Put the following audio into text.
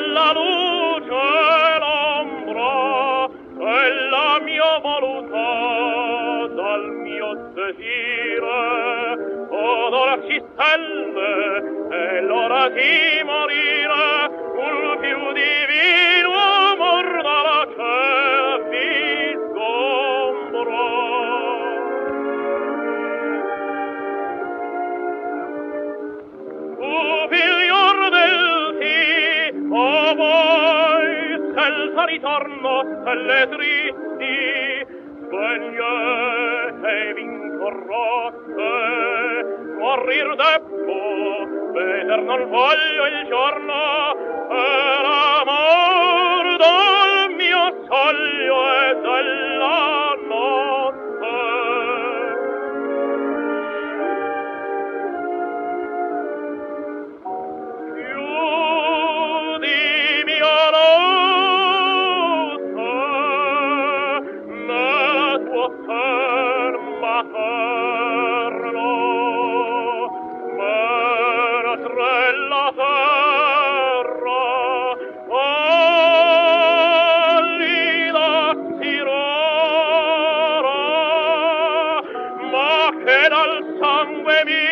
la luce e l'ombra, e la mia volontà dal mio desire, odora si stelle, e l'ora di morire, un più divino amor dalla cielo vi sgombra. Tu figlior del sì, o voi, senza ritorno, stelle tristi, spegne e vincorrotte, morir debbo, veder non voglio il giorno, e l'amor dal mio soglio e della notte. Chiudimi a notte nella tua sen materno, mentre la terra pallida si rora, ma che dal sangue mio